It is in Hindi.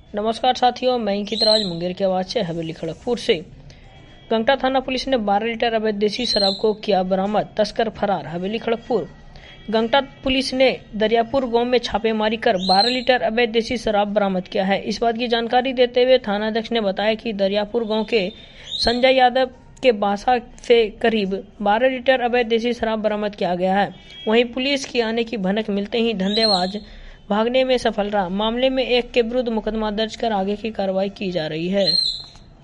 नमस्कार साथियों, मैं अंकित राज मुंगेर की आवाज से हवेली खड़गपुर से। गंगटा थाना पुलिस ने 12 लीटर अवैध देसी शराब को किया बरामद, तस्कर फरार। हवेली खड़गपुर। गंगटा पुलिस ने दरियापुर गांव में छापेमारी कर 12 लीटर अवैध देसी शराब बरामद किया है। इस बात की जानकारी देते हुए थानाध्यक्ष ने बताया कि दरियापुर गांव के संजय यादव के बासा से करीब 12 लीटर अवैध देसी शराब बरामद किया गया है। वहीं पुलिस की आने की भनक मिलते ही धंधेबाज भागने में सफल रहा। मामले में एक के विरुद्ध मुकदमा दर्ज कर आगे की कार्रवाई की जा रही है।